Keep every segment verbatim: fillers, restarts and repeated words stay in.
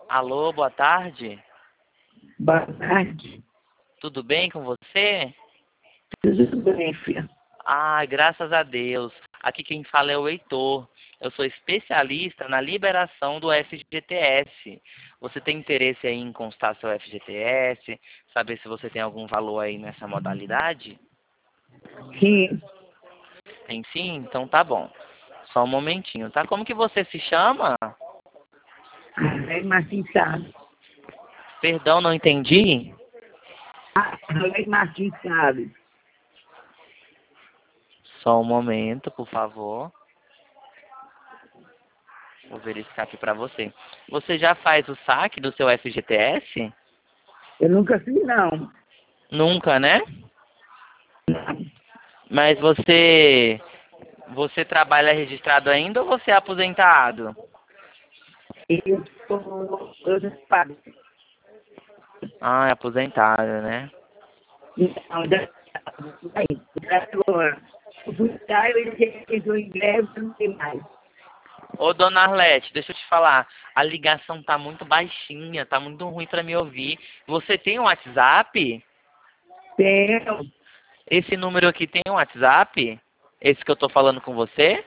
Alô, boa tarde. Boa tarde. Tudo bem com você? Tudo bem, filha? Ah, graças a Deus. Aqui quem fala é o Heitor. Eu sou especialista na liberação do F G T S. Você tem interesse aí em constar seu F G T S? Saber se você tem algum valor aí nessa modalidade? Sim. Tem sim? Então tá bom. Só um momentinho, tá? Como que você se chama? Arlene Martins Salles. Perdão, não entendi? Arlene Martins Salles. Só um momento, por favor. Vou verificar aqui pra você. Você já faz o saque do seu F G T S? Eu nunca fiz, não. Nunca, né? Não. Mas você... Você trabalha registrado ainda ou você é aposentado? Eu sou... Eu sou padre. Ah, é aposentado, né? Não, já... Aí, já agora. O funcionário, ele entrou em greve, não tem mais. Ô, dona Arlete, deixa eu te falar. A ligação tá muito baixinha, tá muito ruim pra me ouvir. Você tem um WhatsApp? Tenho. Esse número aqui tem um WhatsApp? Esse que eu tô falando com você?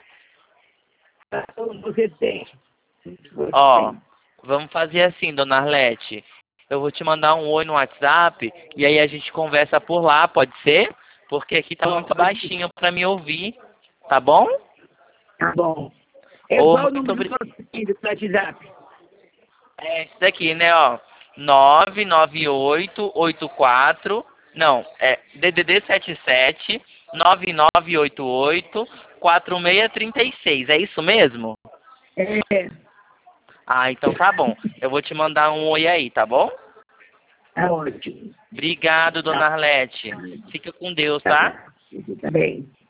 Você tem. Você Ó, tem. vamos fazer assim, dona Arlete. Eu vou te mandar um oi no WhatsApp e aí a gente conversa por lá, pode ser? Porque aqui tá muito baixinho pra me ouvir, tá bom? Tá bom. É Ô, qual o muito número do obrigado. seu filho do WhatsApp? É esse daqui, né, ó. nove nove oito oito quatro, não, é D D D setenta e sete, nove nove oito oito, quatro seis três seis, é isso mesmo? É. Ah, então tá bom. Eu vou te mandar um oi aí, tá bom? Tá ótimo. Obrigado, dona Tá. Arlete. Fica com Deus, Tá tá? bom. Você tá bem.